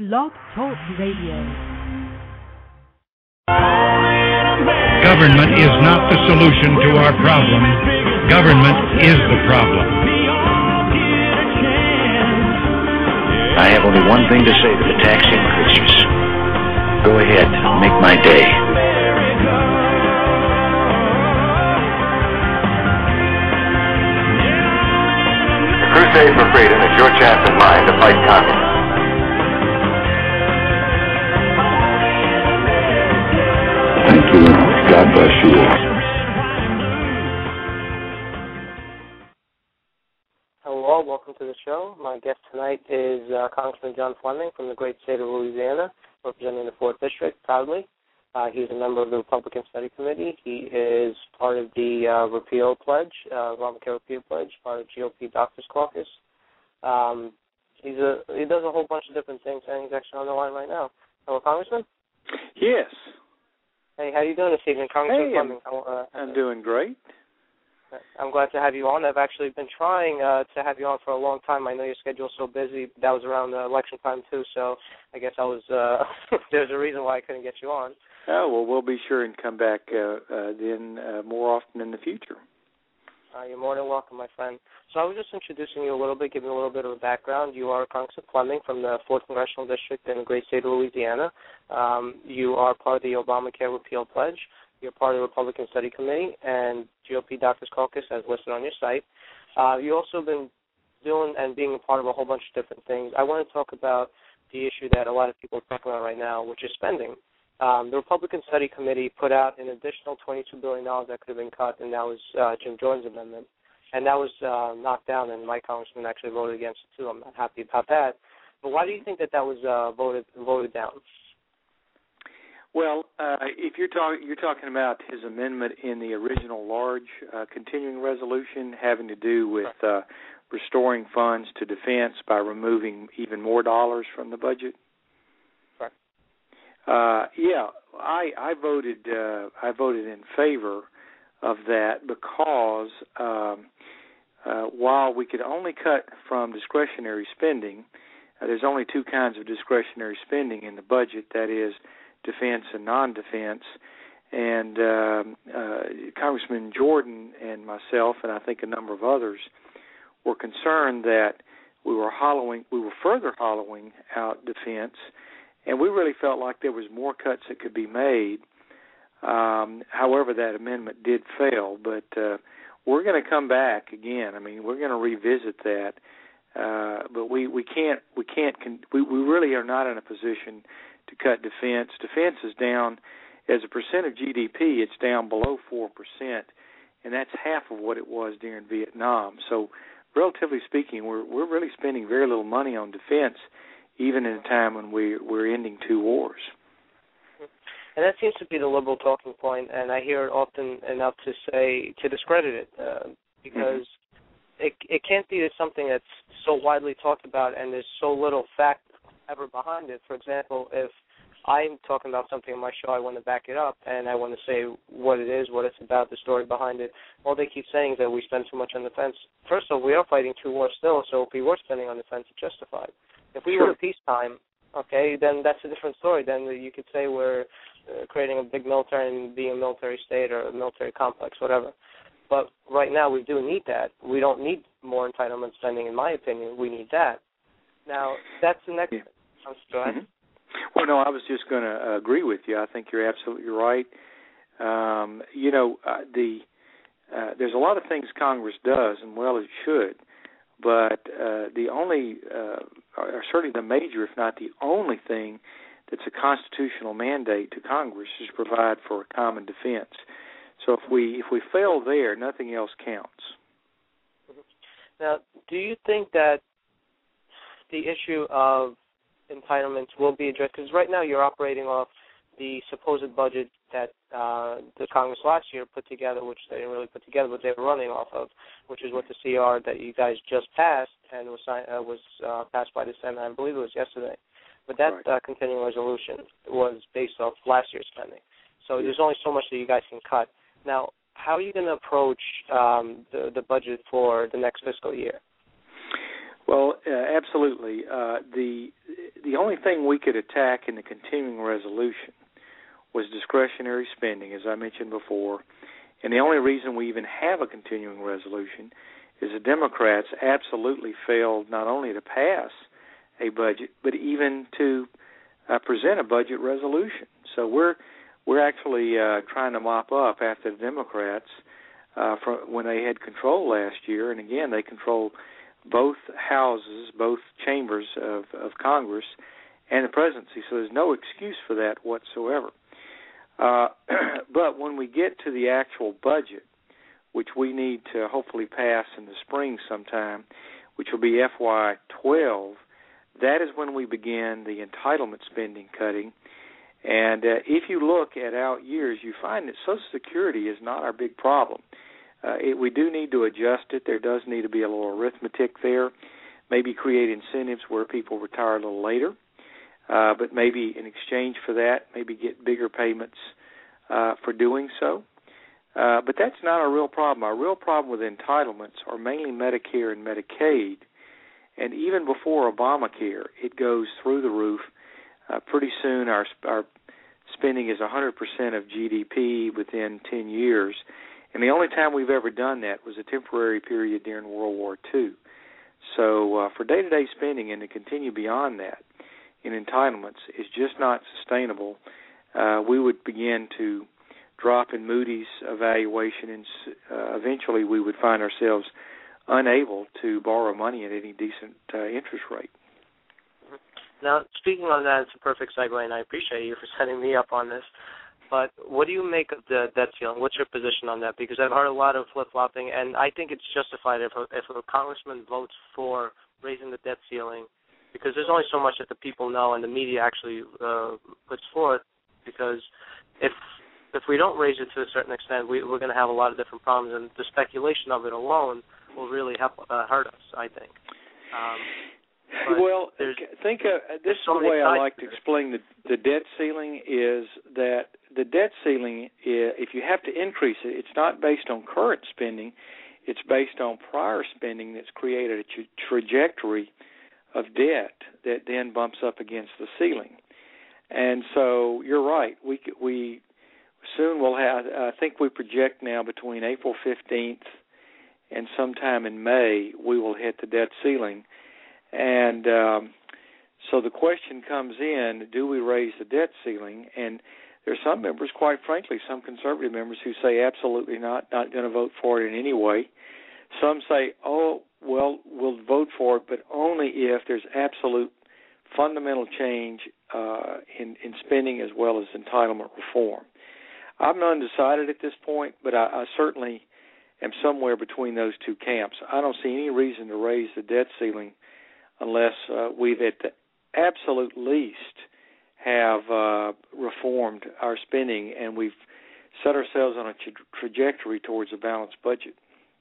Blog Talk Radio. Government is not the solution to our problem. Government is the problem. I have only one thing to say to the tax increasers. Go ahead, make my day. The crusade for freedom is your chance and mine to fight communism. Thank you. God bless you all. Hello, welcome to the show. My guest tonight is Congressman John Fleming from the great state of Louisiana, representing the 4th District proudly. He's a member of the Republican Study Committee. He is part of the repeal pledge, Obamacare repeal pledge, part of GOP Doctors Caucus. He does a whole bunch of different things, and he's actually on the line right now. Hello, Congressman? Yes. Hey, how you doing this evening, Congressman Fleming? I'm doing great. I'm glad to have you on. I've actually been trying to have you on for a long time. I know your schedule's so busy. That was around election time, too, so I guess I was there's a reason why I couldn't get you on. Oh, well, we'll be sure and come back then more often in the future. You're more than welcome, my friend. So I was just introducing you a little bit, giving you a little bit of a background. You are Congressman Fleming from the 4th Congressional District in the great state of Louisiana. You are part of the Obamacare repeal pledge. You're part of the Republican Study Committee and GOP Doctors Caucus, as listed on your site. You've also been doing and being a part of a whole bunch of different things. I want to talk about the issue that a lot of people are talking about right now, which is spending. The Republican Study Committee put out an additional $22 billion that could have been cut, and that was Jim Jordan's amendment. And that was knocked down, and my congressman actually voted against it, too. I'm not happy about that. But why do you think that was voted down? Well, if you're talking about his amendment in the original large continuing resolution having to do with restoring funds to defense by removing even more dollars from the budget. Yeah, I voted in favor of that because while we could only cut from discretionary spending, there's only two kinds of discretionary spending in the budget, that is defense and non-defense. And Congressman Jordan and myself, and I think a number of others, were concerned that we were further hollowing out defense. And we really felt like there was more cuts that could be made. However, that amendment did fail. But we're going to come back again. I mean, we're going to revisit that. But we really are not in a position to cut defense. Defense is down as a percent of GDP. It's down below 4%, and that's half of what it was during Vietnam. So, relatively speaking, we're really spending very little money on defense, even in a time when we're ending two wars. And that seems to be the liberal talking point, and I hear it often enough to discredit it, because it can't be something that's so widely talked about and there's so little fact ever behind it. For example, if I'm talking about something in my show, I want to back it up, and I want to say what it is, what it's about, the story behind it. All they keep saying is that we spend too much on defense. First of all, we are fighting two wars still, so if we were spending on defense, it's justified. If we were in peacetime, okay, then that's a different story. Then you could say we're creating a big military and being a military state or a military complex, whatever. But right now we do need that. We don't need more entitlement spending, in my opinion. We need that. Now, that's the next thing. Go ahead. Well, no, I was just going to agree with you. I think you're absolutely right. There's a lot of things Congress does, and well, it should. But the only, or certainly the major, if not the only thing that's a constitutional mandate to Congress is to provide for a common defense. So if we fail there, nothing else counts. Now, do you think that the issue of entitlements will be addressed? Because right now you're operating off the supposed budget that the Congress last year put together, which they didn't really put together, but they were running off of, which is what the CR that you guys just passed and was passed by the Senate, I believe it was yesterday. But that continuing resolution was based off last year's spending. So there's only so much that you guys can cut. Now, how are you going to approach the budget for the next fiscal year? Well, absolutely. The only thing we could attack in the continuing resolution was discretionary spending, as I mentioned before. And the only reason we even have a continuing resolution is the Democrats absolutely failed not only to pass a budget, but even to present a budget resolution. So we're actually trying to mop up after the Democrats from when they had control last year. And again, they control both houses, both chambers of Congress, and the presidency. So there's no excuse for that whatsoever. But when we get to the actual budget, which we need to hopefully pass in the spring sometime, which will be FY12, that is when we begin the entitlement spending cutting. And if you look at out years, you find that Social Security is not our big problem. We do need to adjust it. There does need to be a little arithmetic there, maybe create incentives where people retire a little later. But maybe in exchange for that, maybe get bigger payments for doing so. But that's not our real problem. Our real problem with entitlements are mainly Medicare and Medicaid. And even before Obamacare, it goes through the roof. Pretty soon our spending is 100% of GDP within 10 years. And the only time we've ever done that was a temporary period during World War II. So for day-to-day spending and to continue beyond that, in entitlements is just not sustainable. We would begin to drop in Moody's evaluation, and eventually we would find ourselves unable to borrow money at any decent interest rate. Now, speaking on that, it's a perfect segue, and I appreciate you for setting me up on this. But what do you make of the debt ceiling? What's your position on that? Because I've heard a lot of flip-flopping, and I think it's justified if a congressman votes for raising the debt ceiling, because there's only so much that the people know and the media actually puts forth, because if we don't raise it to a certain extent, we're going to have a lot of different problems, and the speculation of it alone will really hurt us, I think. Well, think this is the way I like to explain the debt ceiling is that the debt ceiling, if you have to increase it, it's not based on current spending. It's based on prior spending that's created a trajectory of debt that then bumps up against the ceiling. And so you're right. We soon will have, I think we project now between April 15th and sometime in May, we will hit the debt ceiling. And so the question comes in, do we raise the debt ceiling? And there are some members, quite frankly, some conservative members who say absolutely not going to vote for it in any way. Some say, oh, well, we'll vote for it, but only if there's absolute fundamental change in spending as well as entitlement reform. I'm undecided at this point, but I certainly am somewhere between those two camps. I don't see any reason to raise the debt ceiling unless we've at the absolute least have reformed our spending and we've set ourselves on a trajectory towards a balanced budget.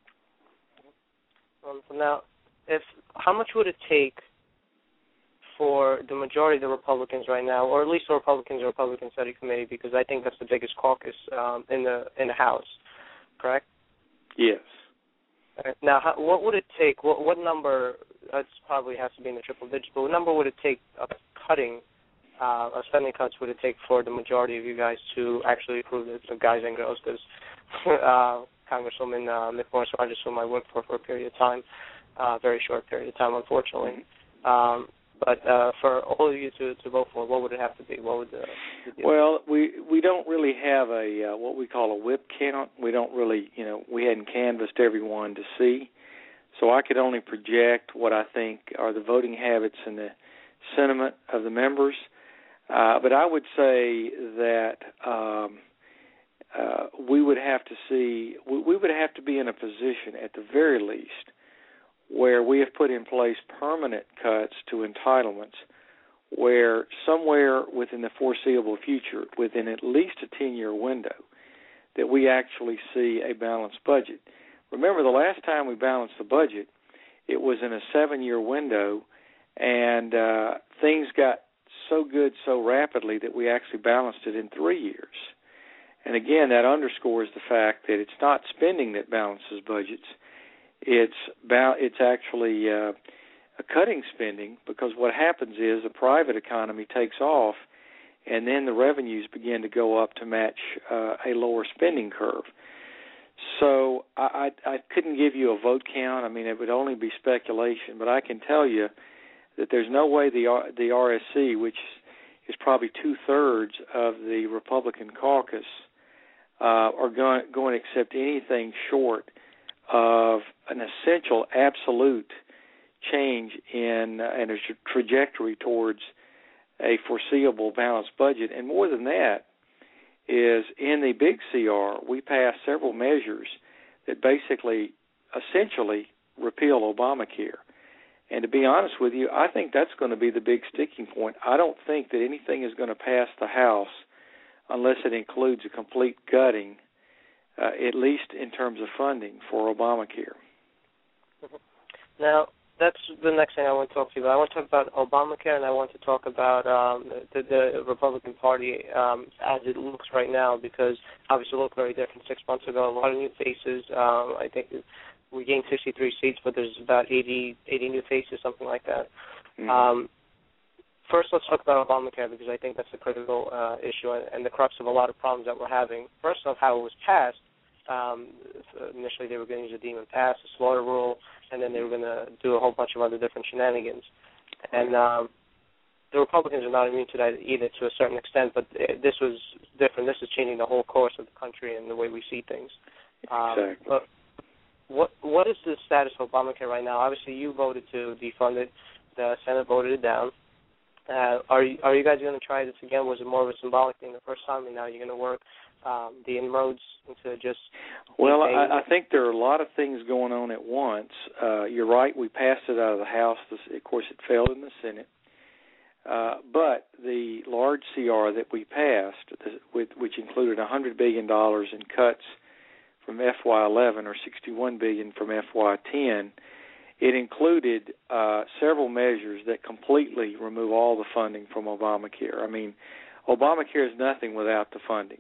Now, how much would it take for the majority of the Republicans right now, or at least the Republican Study Committee, because I think that's the biggest caucus in the House, correct? Yes. Now, what would it take? What number? It probably has to be in the triple digits. But what number would it take of spending cuts would it take for the majority of you guys to actually approve it? So guys and girls, because Congresswoman McMorris Rodgers, whom I worked for a period of time, very short period of time, unfortunately. But for all of you to vote for, what would it have to be? What would the Well, we don't really have a what we call a whip count. We don't really, we hadn't canvassed everyone to see. So I could only project what I think are the voting habits and the sentiment of the members. But I would say that we would have to see, we would have to be in a position at the very least where we have put in place permanent cuts to entitlements, where somewhere within the foreseeable future, within at least a 10-year window, that we actually see a balanced budget. Remember, the last time we balanced the budget, it was in a 7-year window, and things got so good so rapidly that we actually balanced it in 3 years. And again, that underscores the fact that it's not spending that balances budgets. It's actually cutting spending, because what happens is the private economy takes off, and then the revenues begin to go up to match a lower spending curve. So I couldn't give you a vote count. I mean, it would only be speculation, but I can tell you that there's no way the RSC, which is probably 2/3 of the Republican caucus, are going to accept anything short of an essential, absolute change in and a trajectory towards a foreseeable balanced budget. And more than that is, in the big CR, we passed several measures that basically, essentially, repeal Obamacare. And to be honest with you, I think that's going to be the big sticking point. I don't think that anything is going to pass the House unless it includes a complete gutting, at least in terms of funding for Obamacare. Now, that's the next thing I want to talk to you about. I want to talk about Obamacare, and I want to talk about the Republican Party as it looks right now, because obviously it looked very different 6 months ago. A lot of new faces. I think we gained 63 seats, but there's about 80 new faces, something like that. Mm-hmm. First, let's talk about Obamacare, because I think that's the critical issue and the crux of a lot of problems that we're having. First off, how it was passed. Initially, they were going to use a demon pass, a slaughter rule, and then they were going to do a whole bunch of other different shenanigans. And the Republicans are not immune to that either, to a certain extent, but this was different. This is changing the whole course of the country and the way we see things. Exactly. But what is the status of Obamacare right now? Obviously, you voted to defund it. The Senate voted it down. Are you guys going to try this again? Was it more of a symbolic thing the first time, and now you're going to work the inroads into just... Well, I think there are a lot of things going on at once. You're right, we passed it out of the House. Of course, it failed in the Senate. But the large CR that we passed, which included $100 billion in cuts from FY11 or $61 billion from FY10, it included several measures that completely remove all the funding from Obamacare. I mean, Obamacare is nothing without the funding.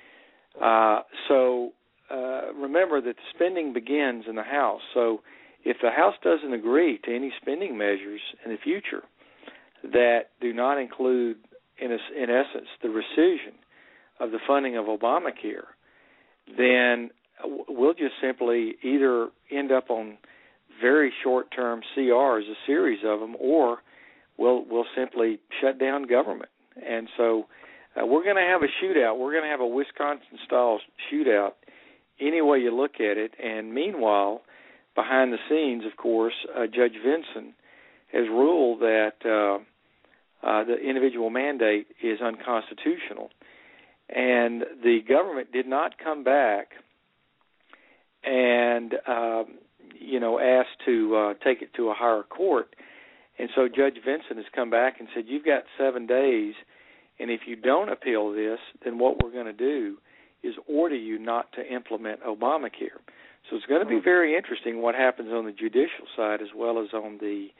So remember that the spending begins in the House. So if the House doesn't agree to any spending measures in the future that do not include, in essence, the rescission of the funding of Obamacare, then we'll just simply either end up on very short-term CRs, a series of them, or we'll simply shut down government. And so we're going to have a shootout. We're going to have a Wisconsin-style shootout any way you look at it. And meanwhile, behind the scenes, of course, Judge Vinson has ruled that the individual mandate is unconstitutional. And the government did not come back and asked to take it to a higher court. And so Judge Vinson has come back and said, you've got 7 days, and if you don't appeal this, then what we're going to do is order you not to implement Obamacare. So it's going to be very interesting what happens on the judicial side as well as on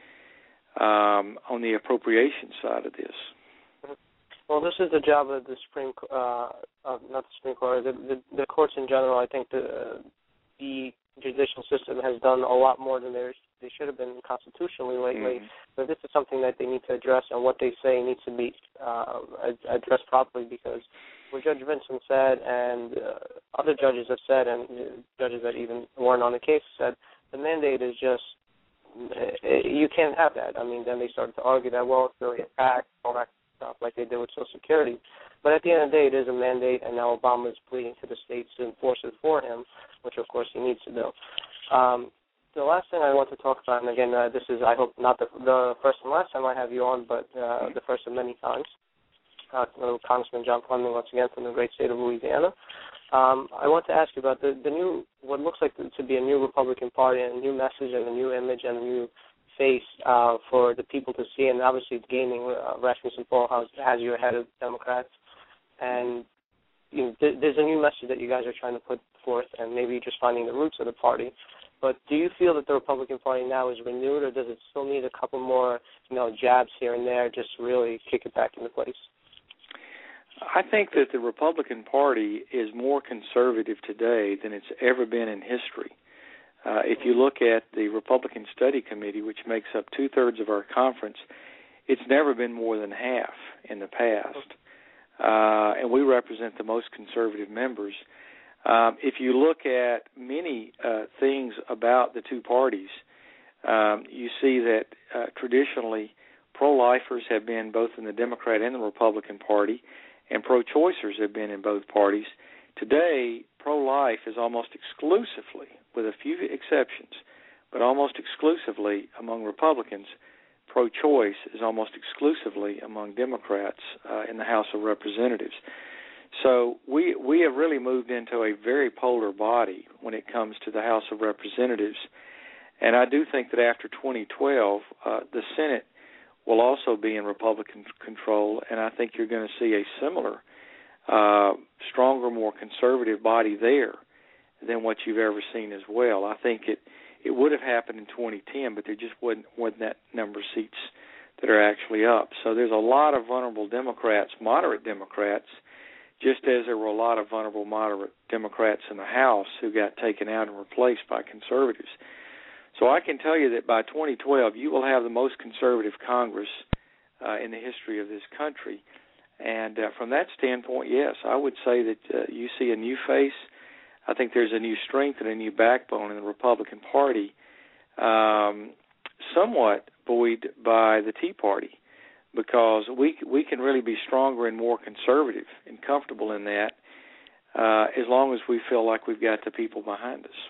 the appropriation side of this. Well, this is the job of the Supreme, not the Supreme Court, the courts in general. I think the judicial system has done a lot more than they should have been constitutionally lately. Mm-hmm. But this is something that they need to address, and what they say needs to be addressed properly, because what Judge Vinson said and other judges have said, and judges that even weren't on the case said, the mandate is just, you can't have that. I mean, then they started to argue that, well, it's really a tax, all that stuff, like they did with Social Security. But at the end of the day, it is a mandate, and now Obama is pleading to the states to enforce it for him, which, of course, he needs to do. The last thing I want to talk about, and again, this is, I hope, not the first and last time I have you on, but the first of many times. Congressman John Fleming, once again, from the great state of Louisiana. I want to ask you about the new, what looks like to be a new Republican Party, and a new message and a new image and a new face for the people to see, and obviously it's gaining. Rasmussen Paul has you ahead of Democrats. And there's a new message that you guys are trying to put forth, and maybe just finding the roots of the party. But do you feel that the Republican Party now is renewed, or does it still need a couple more, jabs here and there, just to really kick it back into place? I think that the Republican Party is more conservative today than it's ever been in history. If you look at the Republican Study Committee, which makes up 2/3 of our conference, it's never been more than half in the past. And we represent the most conservative members. If you look at many things about the two parties, you see that traditionally pro-lifers have been both in the Democrat and the Republican Party, and pro-choicers have been in both parties. Today, pro-life is almost exclusively, with a few exceptions, but almost exclusively among Republicans. Pro-choice is almost exclusively among Democrats in the House of Representatives. So we have really moved into a very polar body when it comes to the House of Representatives. And I do think that after 2012, the Senate will also be in Republican control, and I think you're going to see a similar, stronger, more conservative body there than what you've ever seen as well. I think it would have happened in 2010, but there just wasn't that number of seats that are actually up. So there's a lot of vulnerable Democrats, moderate Democrats, just as there were a lot of vulnerable moderate Democrats in the House who got taken out and replaced by conservatives. So I can tell you that by 2012, you will have the most conservative Congress in the history of this country. And from that standpoint, yes, I would say that you see a new face. I think there's a new strength and a new backbone in the Republican Party, somewhat buoyed by the Tea Party, because we can really be stronger and more conservative and comfortable in that as long as we feel like we've got the people behind us.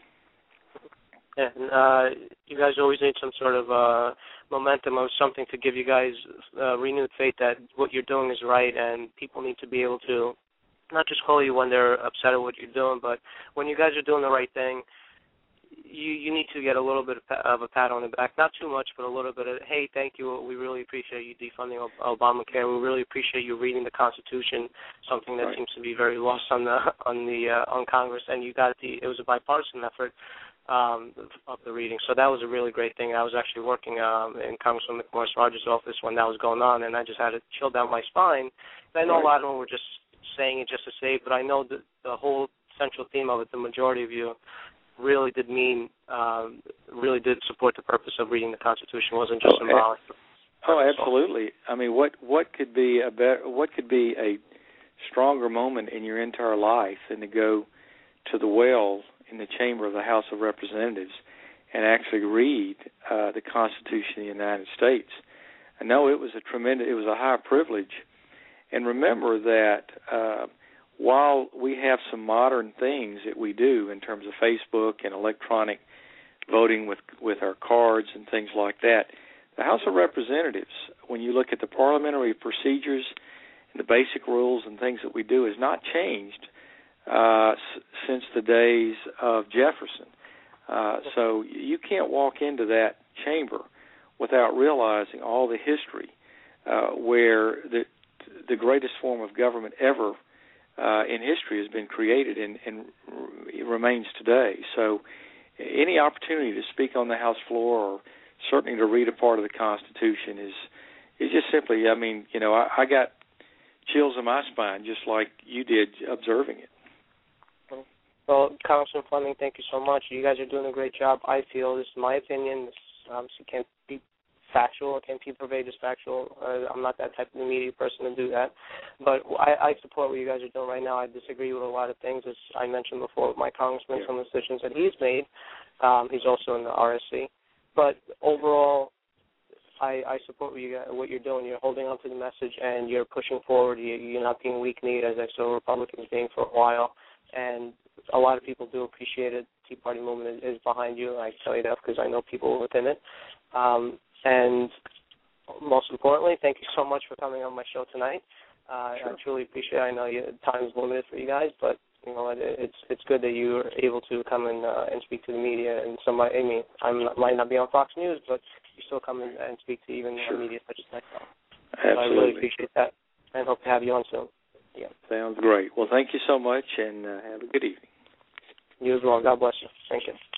And you guys always need some sort of momentum or something to give you guys renewed faith that what you're doing is right, and people need to be able to not just call you when they're upset at what you're doing, but when you guys are doing the right thing, you need to get a little bit of a pat on the back. Not too much, but a little bit of, hey, thank you, we really appreciate you defunding Obamacare. We really appreciate you reading the Constitution, something that seems to be very lost on Congress. And you got it was a bipartisan effort of the reading. So that was a really great thing. I was actually working in Congressman McMorris Rogers' office when that was going on, and I just had to chill down my spine. And I know a lot of them were just saying it just to say it, but I know that the whole central theme of it, the majority of you, really did support the purpose of reading the Constitution. It wasn't just symbolic. Absolutely. I mean, what could be a stronger moment in your entire life than to go to the well in the chamber of the House of Representatives and actually read the Constitution of the United States? I know it was a high privilege. And remember that while we have some modern things that we do in terms of Facebook and electronic voting with our cards and things like that, the House of Representatives, when you look at the parliamentary procedures and the basic rules and things that we do, has not changed since the days of Jefferson. So you can't walk into that chamber without realizing all the history where the greatest form of government ever in history has been created and remains today. So any opportunity to speak on the House floor or certainly to read a part of the Constitution is just simply, I got chills in my spine just like you did observing it. Well, Congressman Fleming, thank you so much. You guys are doing a great job. I feel, this is my opinion, this obviously can't be factual, it can't be pervaded as factual. I'm not that type of media person to do that. But I support what you guys are doing right now. I disagree with a lot of things, as I mentioned before with my congressman, some of the decisions that he's made. He's also in the RSC. But overall, I support what you're doing. You're holding on to the message, and you're pushing forward. You're not being weak-kneed, as I saw Republicans being for a while. And a lot of people do appreciate it. The Tea Party movement is behind you. I tell you that because I know people within it. And most importantly, thank you so much for coming on my show tonight. Sure. I truly appreciate it. I know time is limited for you guys, but it's good that you are able to come and speak to the media. And somebody, I might not be on Fox News, but you still come and speak to even media such as myself. Absolutely. So I really appreciate that, and hope to have you on soon. Yeah. Sounds great. Well, thank you so much, and have a good evening. You as well. God bless you. Thank you.